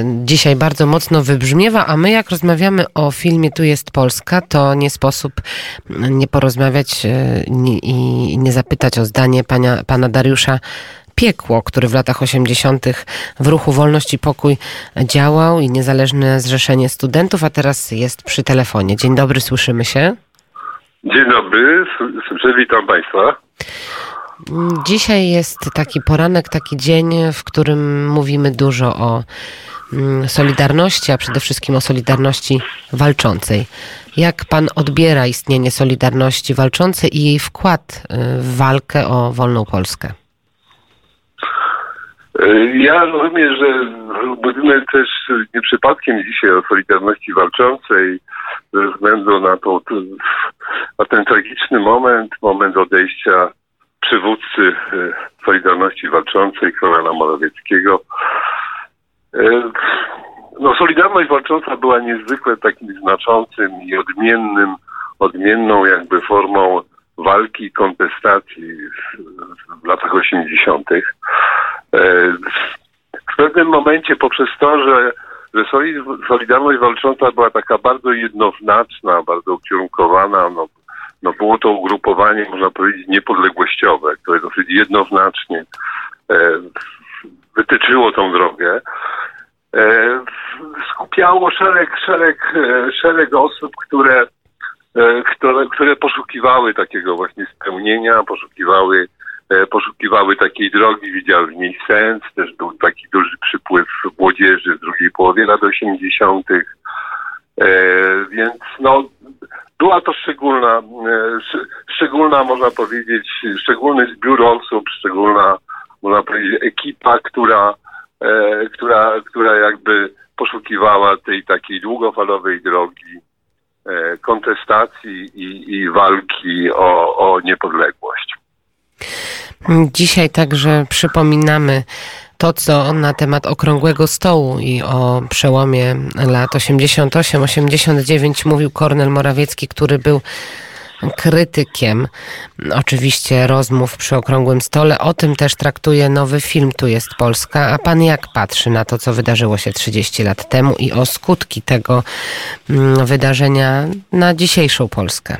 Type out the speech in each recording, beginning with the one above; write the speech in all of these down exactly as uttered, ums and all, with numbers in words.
dzisiaj bardzo mocno wybrzmiewa, a my jak rozmawiamy o filmie Tu jest Polska, to nie sposób nie porozmawiać i nie zapytać o zdanie pana, pana Dariusza Piekło, który w latach osiemdziesiątych w ruchu Wolność i Pokój działał i Niezależne Zrzeszenie Studentów, a teraz jest przy telefonie. Dzień dobry, słyszymy się? Dzień dobry, słyszę, witam Państwa. Dzisiaj jest taki poranek, taki dzień, w którym mówimy dużo o Solidarności, a przede wszystkim o Solidarności Walczącej. Jak pan odbiera istnienie Solidarności Walczącej i jej wkład w walkę o wolną Polskę? Ja rozumiem, że mówimy też nie przypadkiem dzisiaj o Solidarności Walczącej ze względu na, to, na ten tragiczny moment, moment odejścia przywódcy Solidarności Walczącej, Kornela Morawieckiego. No, Solidarność Walcząca była niezwykle takim znaczącym i odmiennym, odmienną jakby formą walki i kontestacji w, w latach osiemdziesiątych. W pewnym momencie poprzez to, że, że Solidarność Walcząca była taka bardzo jednoznaczna, bardzo ukierunkowana, no, no było to ugrupowanie, można powiedzieć, niepodległościowe, które dosyć jednoznacznie e, wytyczyło tą drogę. E, skupiało szereg, szereg, szereg osób, które, e, które, które poszukiwały takiego właśnie spełnienia, poszukiwały poszukiwały takiej drogi, widziały w niej sens. Też był taki duży przypływ młodzieży w drugiej połowie lat osiemdziesiątych. E, więc no, była to szczególna, e, szczególna, można powiedzieć, szczególny zbiór osób, szczególna, można powiedzieć, ekipa, która, e, która, która jakby poszukiwała tej takiej długofalowej drogi e, kontestacji i, i walki o, o niepodległość. Dzisiaj także przypominamy to, co na temat Okrągłego Stołu i o przełomie lat osiemdziesiąt osiem osiemdziesiąt dziewięć mówił Kornel Morawiecki, który był krytykiem oczywiście rozmów przy Okrągłym Stole. O tym też traktuje nowy film Tu jest Polska. A pan jak patrzy na to, co wydarzyło się trzydzieści lat temu i o skutki tego wydarzenia na dzisiejszą Polskę?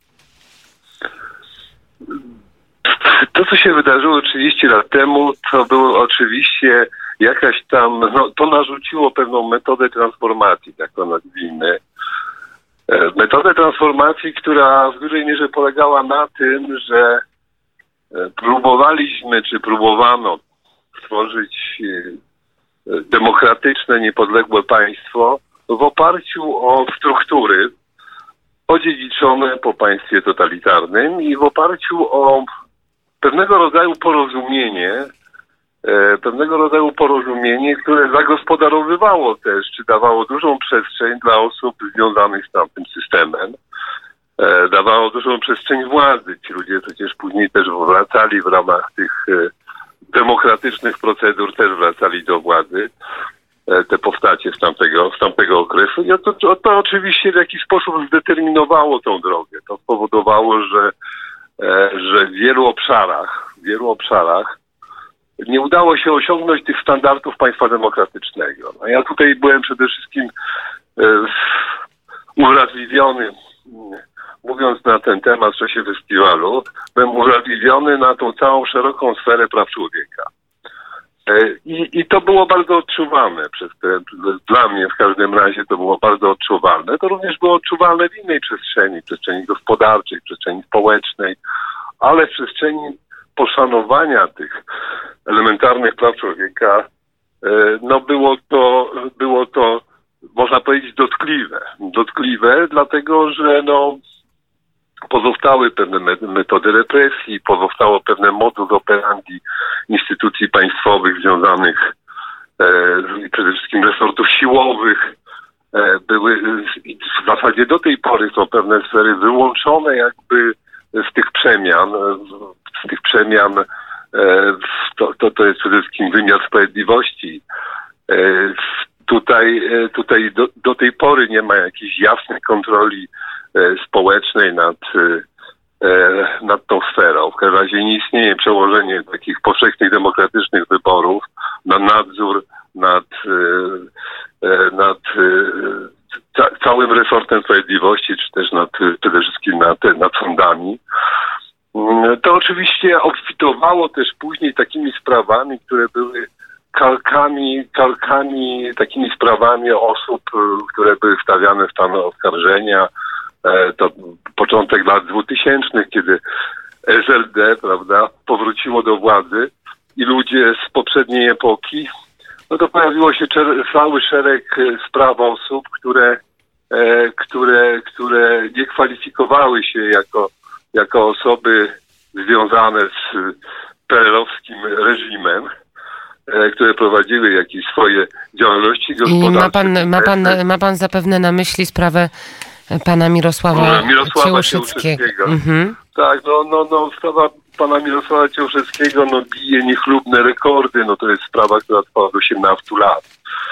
To, co się wydarzyło trzydzieści lat temu, to było oczywiście jakaś tam, no to narzuciło pewną metodę transformacji, tak to nazwijmy. Metodę transformacji, która w dużej mierze polegała na tym, że próbowaliśmy, czy próbowano stworzyć demokratyczne, niepodległe państwo w oparciu o struktury odziedziczone po państwie totalitarnym i w oparciu o pewnego rodzaju porozumienie, e, pewnego rodzaju porozumienie, które zagospodarowywało też, czy dawało dużą przestrzeń dla osób związanych z tamtym systemem. E, dawało dużą przestrzeń władzy. Ci ludzie przecież później też wracali w ramach tych e, demokratycznych procedur, też wracali do władzy. E, te postacie z tamtego, z tamtego okresu. I to, to oczywiście w jakiś sposób zdeterminowało tą drogę. To spowodowało, że że w wielu obszarach, w wielu obszarach nie udało się osiągnąć tych standardów państwa demokratycznego. No ja tutaj byłem przede wszystkim e, uwrażliwiony, mówiąc na ten temat w czasie festiwalu, byłem uwrażliwiony na tą całą szeroką sferę praw człowieka. E, i, I to było bardzo odczuwalne przez te, dla mnie w każdym razie to było bardzo odczuwalne. To również było odczuwalne w innej przestrzeni, przestrzeni gospodarczej, przestrzeni społecznej, ale w przestrzeni poszanowania tych elementarnych praw człowieka, e, no było to, było to, można powiedzieć, dotkliwe. Dotkliwe, dlatego że no pozostały pewne metody represji, pozostało pewne modus operandi instytucji państwowych związanych e, przede wszystkim resortów siłowych. E, były w zasadzie do tej pory są pewne sfery wyłączone jakby z tych przemian. Z tych przemian e, to, to, to jest przede wszystkim wymiar sprawiedliwości. E, tutaj tutaj do, do tej pory nie ma jakiejś jasnej kontroli społecznej nad, nad tą sferą. W każdym razie nie istnieje przełożenie takich powszechnych, demokratycznych wyborów na nadzór nad całym resortem sprawiedliwości, czy też nad, przede wszystkim nad, nad sądami. To oczywiście obfitowało też później takimi sprawami, które były kalkami, kalkami, takimi sprawami osób, które były wstawiane w stan oskarżenia. To początek lat dwutysięcznych, kiedy S L D, prawda, powróciło do władzy i ludzie z poprzedniej epoki, no to pojawiło się czer- cały szereg spraw osób, które, e, które, które nie kwalifikowały się jako, jako osoby związane z P R L-owskim reżimem, e, które prowadziły jakieś swoje działalności gospodarcze. I ma pan, ma pan, ma pan zapewne na myśli sprawę pana Mirosława, Mirosława Ciężewskiego. Ciężewskiego. Mhm. Tak, no, no, no, sprawa pana Mirosława Ciężewskiego, no, bije niechlubne rekordy, no, to jest sprawa, która trwała do osiemnastu lat.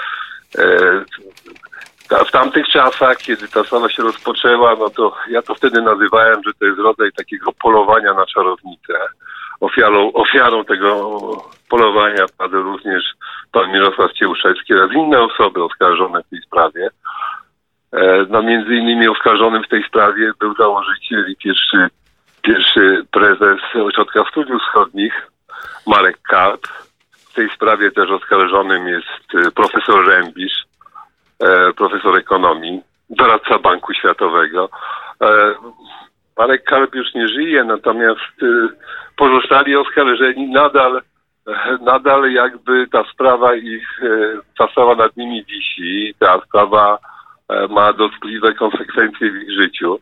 E, w tamtych czasach, kiedy ta sprawa się rozpoczęła, no to ja to wtedy nazywałem, że to jest rodzaj takiego polowania na czarownicę. Ofiarą, ofiarą tego polowania padł również pan Mirosław Ciężewski oraz inne osoby oskarżone w tej sprawie. No między innymi oskarżonym w tej sprawie był założyciel i pierwszy, pierwszy prezes Ośrodka Studiów Wschodnich, Marek Karp. W tej sprawie też oskarżonym jest profesor Rębisz, profesor ekonomii, doradca Banku Światowego. Marek Karp już nie żyje, natomiast pozostali oskarżeni nadal, nadal jakby ta sprawa ich, ta sprawa nad nimi wisi, ta sprawa ma dotkliwe konsekwencje w ich życiu.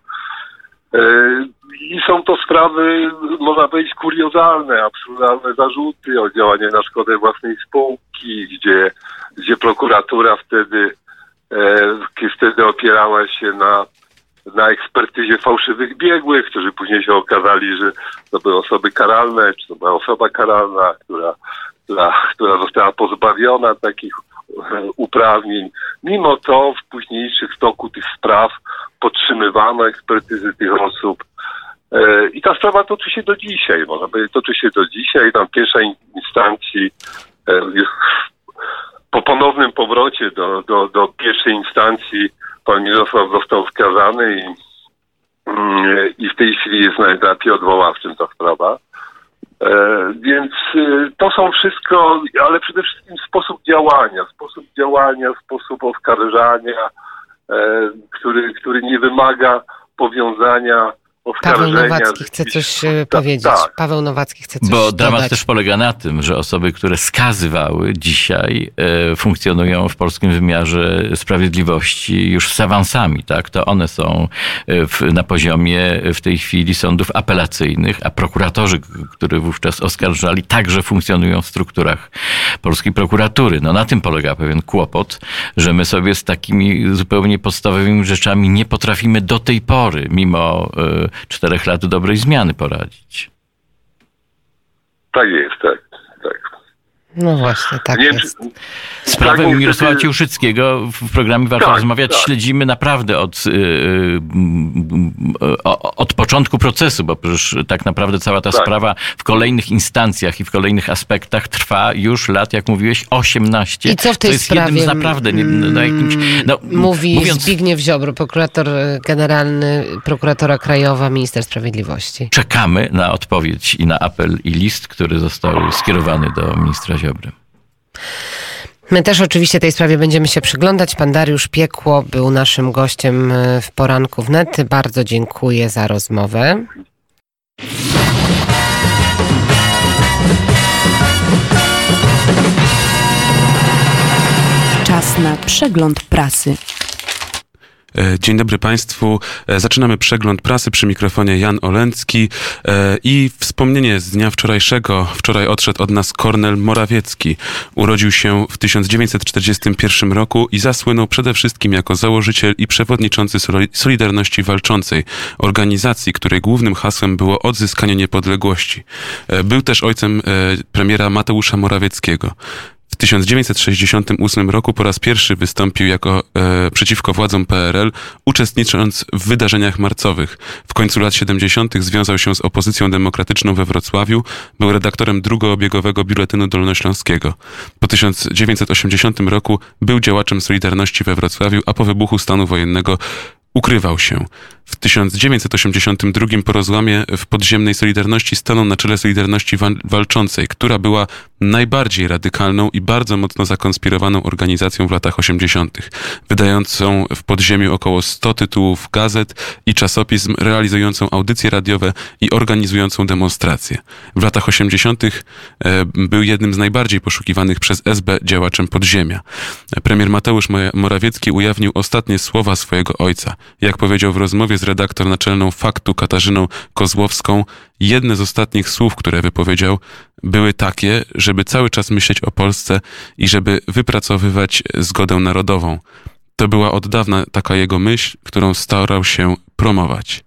I są to sprawy, można powiedzieć, kuriozalne, absurdalne zarzuty o działanie na szkodę własnej spółki, gdzie, gdzie prokuratura wtedy, e, wtedy opierała się na, na ekspertyzie fałszywych biegłych, którzy później się okazali, że to były osoby karalne, czy to była osoba karalna, która, która, która została pozbawiona takich uprawnień. Mimo to w późniejszych toku tych spraw podtrzymywano ekspertyzy tych osób. I ta sprawa toczy się do dzisiaj, można powiedzieć, toczy się do dzisiaj. Tam w pierwszej instancji, po ponownym powrocie do, do, do pierwszej instancji pan Mirosław został skazany i, i w tej chwili jest na etapie odwoławczym ta sprawa. E, więc e, to są wszystko, ale przede wszystkim sposób działania, sposób działania, sposób oskarżania, e, który, który nie wymaga powiązania oskarżenia. Paweł Nowacki chce coś ta, powiedzieć. Tak. Paweł Nowacki chce coś Bo dramat dodać. też polega na tym, że osoby, które skazywały dzisiaj, e, funkcjonują w polskim wymiarze sprawiedliwości już z awansami, tak? To one są w, na poziomie w tej chwili sądów apelacyjnych, a prokuratorzy, którzy wówczas oskarżali, także funkcjonują w strukturach polskiej prokuratury. No na tym polega pewien kłopot, że my sobie z takimi zupełnie podstawowymi rzeczami nie potrafimy do tej pory, mimo e, czterech lat dobrej zmiany poradzić. Tak jest, tak, tak. No właśnie, tak Nie, jest. Sprawę tak, Mirosława niestety... Ciężewskiego w programie Warto tak, Rozmawiać tak. śledzimy naprawdę od, yy, yy, od początku procesu, bo przecież tak naprawdę cała ta tak. sprawa w kolejnych instancjach i w kolejnych aspektach trwa już lat, jak mówiłeś, osiemnaście. I co w tej to jest sprawie jednym z naprawdę... Nie, no, jakimś, no, mówi mówiąc, Zbigniew Ziobro, prokurator generalny, prokuratora Krajowa, minister sprawiedliwości? czekamy na odpowiedź i na apel i list, który został skierowany do ministra Ziobry. My też oczywiście tej sprawie będziemy się przyglądać. Pan Dariusz Piekło był naszym gościem w Poranku Wnet. Bardzo dziękuję za rozmowę. Czas na przegląd prasy. Dzień dobry Państwu. Zaczynamy przegląd prasy, przy mikrofonie Jan Olencki i wspomnienie z dnia wczorajszego. Wczoraj odszedł od nas Kornel Morawiecki. Urodził się w tysiąc dziewięćset czterdziestym pierwszym roku i zasłynął przede wszystkim jako założyciel i przewodniczący Solidarności Walczącej, organizacji, której głównym hasłem było odzyskanie niepodległości. Był też ojcem premiera Mateusza Morawieckiego. W tysiąc dziewięćset sześćdziesiątym ósmym roku po raz pierwszy wystąpił jako e, przeciwko władzom P R L, uczestnicząc w wydarzeniach marcowych. W końcu lat siedemdziesiątych związał się z opozycją demokratyczną we Wrocławiu, był redaktorem drugoobiegowego Biuletynu Dolnośląskiego. Po tysiąc dziewięćset osiemdziesiątym roku był działaczem Solidarności we Wrocławiu, a po wybuchu stanu wojennego ukrywał się. W tysiąc dziewięćset osiemdziesiątym drugim po rozłamie w podziemnej Solidarności stanął na czele Solidarności Walczącej, która była najbardziej radykalną i bardzo mocno zakonspirowaną organizacją w latach osiemdziesiątych, wydającą w podziemiu około sto tytułów gazet i czasopism, realizującą audycje radiowe i organizującą demonstracje. W latach osiemdziesiątych e, był jednym z najbardziej poszukiwanych przez S B działaczem podziemia. Premier Mateusz Morawiecki ujawnił ostatnie słowa swojego ojca. Jak powiedział w rozmowie z redaktor naczelną Faktu Katarzyną Kozłowską, jedne z ostatnich słów, które wypowiedział, były takie, żeby cały czas myśleć o Polsce i żeby wypracowywać zgodę narodową. To była od dawna taka jego myśl, którą starał się promować.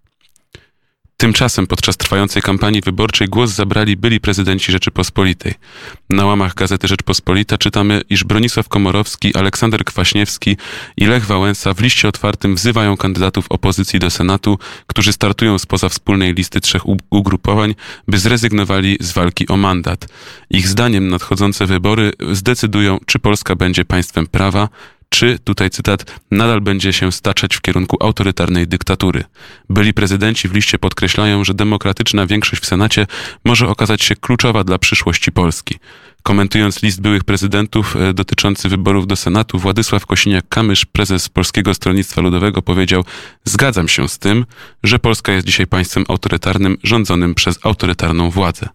Tymczasem podczas trwającej kampanii wyborczej głos zabrali byli prezydenci Rzeczypospolitej. Na łamach Gazety Rzeczpospolita czytamy, iż Bronisław Komorowski, Aleksander Kwaśniewski i Lech Wałęsa w liście otwartym wzywają kandydatów opozycji do Senatu, którzy startują spoza wspólnej listy trzech ugrupowań, by zrezygnowali z walki o mandat. Ich zdaniem nadchodzące wybory zdecydują, czy Polska będzie państwem prawa, czy, tutaj cytat, nadal będzie się staczać w kierunku autorytarnej dyktatury. Byli prezydenci w liście podkreślają, że demokratyczna większość w Senacie może okazać się kluczowa dla przyszłości Polski. Komentując list byłych prezydentów e, dotyczący wyborów do Senatu, Władysław Kosiniak-Kamysz, prezes Polskiego Stronnictwa Ludowego, powiedział: zgadzam się z tym, że Polska jest dzisiaj państwem autorytarnym, rządzonym przez autorytarną władzę.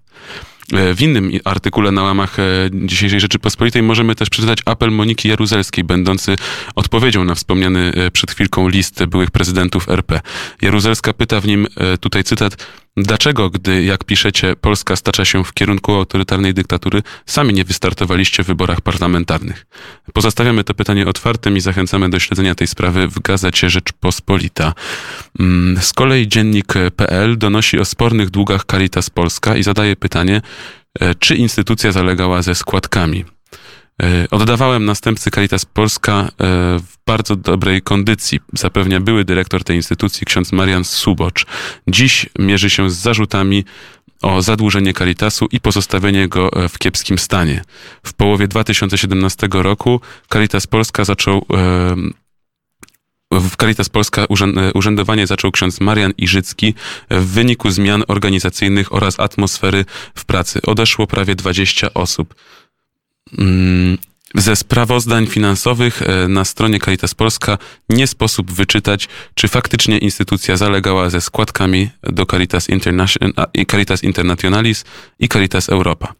W innym artykule na łamach dzisiejszej Rzeczypospolitej możemy też przeczytać apel Moniki Jaruzelskiej, będący odpowiedzią na wspomniany przed chwilką list byłych prezydentów R P. Jaruzelska pyta w nim, tutaj cytat, dlaczego, gdy, jak piszecie, Polska stacza się w kierunku autorytarnej dyktatury, sami nie wystartowaliście w wyborach parlamentarnych? Pozostawiamy to pytanie otwartym i zachęcamy do śledzenia tej sprawy w Gazecie Rzeczpospolita. Z kolei dziennik kropka pe el donosi o spornych długach Caritas Polska i zadaje pytanie, czy instytucja zalegała ze składkami. Oddawałem następcy Caritas Polska w bardzo dobrej kondycji, zapewnia były dyrektor tej instytucji, ksiądz Marian Subocz. Dziś mierzy się z zarzutami o zadłużenie Caritasu i pozostawienie go w kiepskim stanie. W połowie dwa tysiące siedemnastego roku Caritas Polska zaczął W Caritas Polska urzędowanie zaczął ksiądz Marian Iżycki w wyniku zmian organizacyjnych oraz atmosfery w pracy. Odeszło prawie dwadzieścia osób. Ze sprawozdań finansowych na stronie Caritas Polska nie sposób wyczytać, czy faktycznie instytucja zalegała ze składkami do Caritas, Internation- Caritas Internationalis i Caritas Europa.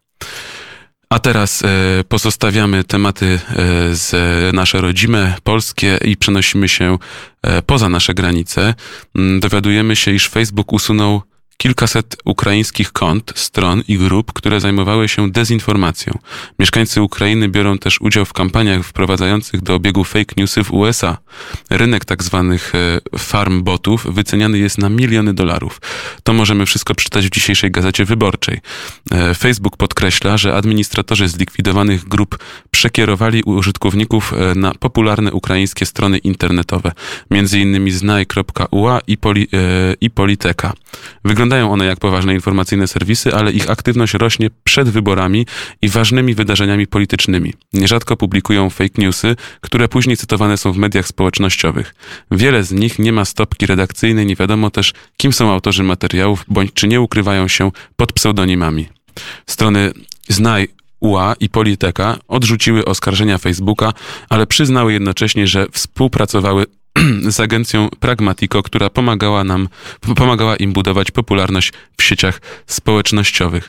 A teraz e, pozostawiamy tematy e, z nasze rodzime, polskie i przenosimy się e, poza nasze granice. Dowiadujemy się, iż Facebook usunął kilkaset ukraińskich kont, stron i grup, które zajmowały się dezinformacją. Mieszkańcy Ukrainy biorą też udział w kampaniach wprowadzających do obiegu fake newsy w U S A. Rynek tak zwanych farm botów wyceniany jest na miliony dolarów. To możemy wszystko przeczytać w dzisiejszej Gazecie Wyborczej. Facebook podkreśla, że administratorzy zlikwidowanych grup przekierowali użytkowników na popularne ukraińskie strony internetowe, między innymi znaj kropka u a i, poli, i Politeka. Wyglądają one jak poważne informacyjne serwisy, ale ich aktywność rośnie przed wyborami i ważnymi wydarzeniami politycznymi. Nierzadko publikują fake newsy, które później cytowane są w mediach społecznościowych. Wiele z nich nie ma stopki redakcyjnej, nie wiadomo też, kim są autorzy materiałów, bądź czy nie ukrywają się pod pseudonimami. Strony Znaj kropka u a i Politeka odrzuciły oskarżenia Facebooka, ale przyznały jednocześnie, że współpracowały z agencją Pragmatico, która pomagała nam, pomagała im budować popularność w sieciach społecznościowych.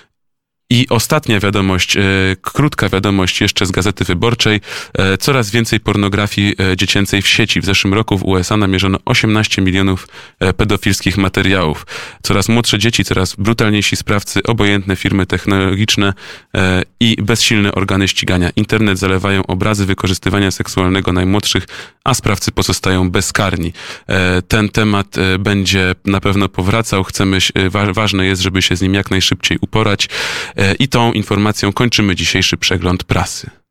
I ostatnia wiadomość, e, krótka wiadomość jeszcze z Gazety Wyborczej. E, coraz więcej pornografii e, dziecięcej w sieci. W zeszłym roku w U S A namierzono osiemnaście milionów e, pedofilskich materiałów. Coraz młodsze dzieci, coraz brutalniejsi sprawcy, obojętne firmy technologiczne e, i bezsilne organy ścigania. Internet zalewają obrazy wykorzystywania seksualnego najmłodszych, a sprawcy pozostają bezkarni. E, ten temat e, będzie na pewno powracał. Chcemy, e, wa- ważne jest, żeby się z nim jak najszybciej uporać. I tą informacją kończymy dzisiejszy przegląd prasy.